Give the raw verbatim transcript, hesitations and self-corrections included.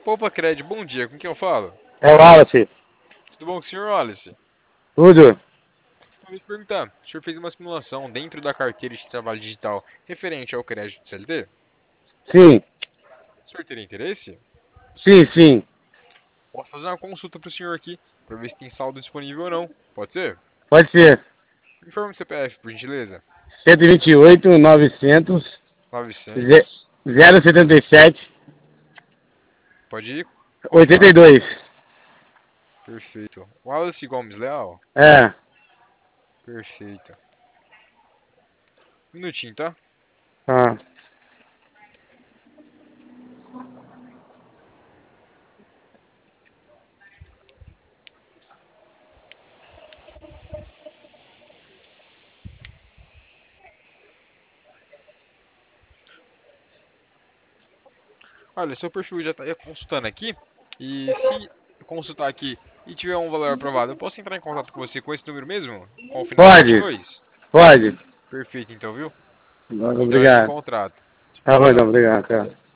Opa, Cred, bom dia, com quem eu falo? É o Wallace. Tudo bom com o senhor Wallace? Tudo? Eu vou te perguntar, o senhor fez uma simulação dentro da carteira de trabalho digital referente ao crédito C L T? Sim, O senhor teria interesse? sim, sim. Posso fazer uma consulta para o senhor aqui, para ver se tem saldo disponível ou não. Pode ser? Pode ser. Informe o C P F, por gentileza. cento e vinte e oito, novecentos, novecentos, zero setenta e sete, pode ir? oitenta e Contato. dois. Perfeito. Wallace Gomes Leal? É. Perfeito. Minutinho, tá? Ah. Olha, seu perfil já está consultando aqui. E se consultar aqui e tiver um valor aprovado, eu posso entrar em contato com você com esse número mesmo? Com o final de vinte e Pode, dois? pode. Perfeito, então, viu? Então a gente Obrigado. contrata. Tá bom, Tchau, então, tchau. obrigado. Tchau.